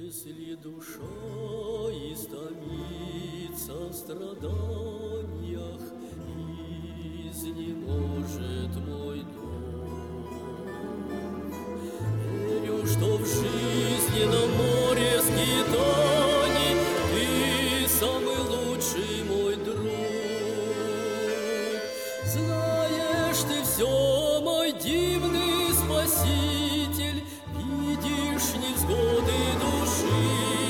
Если душа истомится в страданиях, изнеможет мой дух, верю, что в жизненном море скитаний ты самый лучший мой друг. Знаешь ты все, мой дивный Спаситель, видишь невзгоды души.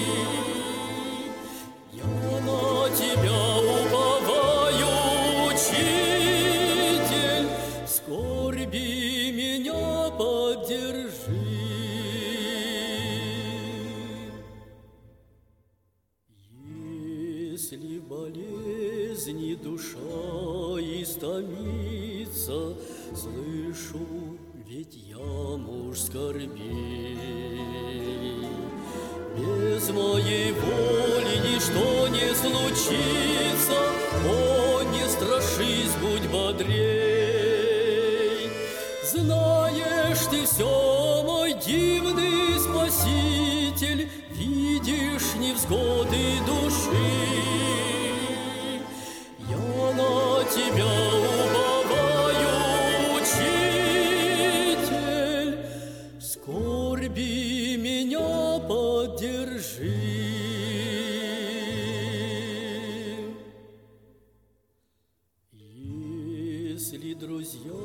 Я на тебя уповаю, Учитель, в скорби меня поддержи. Если в болезни душа истомится, слышу, ведь я муж скорбей. Без моей воли ничто не случится, о, не страшись, будь бодрей. Знаешь ты все, мой дивный Спаситель, видишь невзгоды души. Я на тебя уповаю, Учитель, в скорби меня поддержи. Если друзья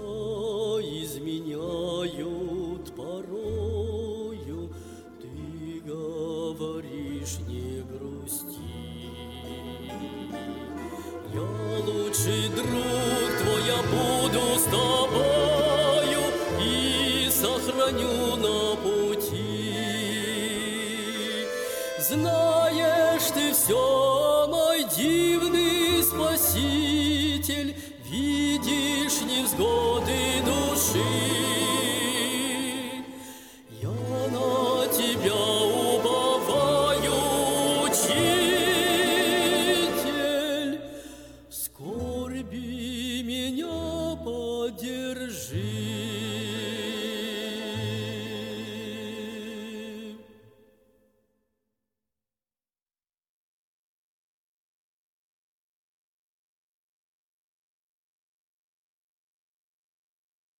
изменяют порою, ты говоришь, не грусти. Я лучший друг твой, я буду с тобою и сохраню на пути. Знаешь ты все, мой дивный Спаситель, видишь невзгоды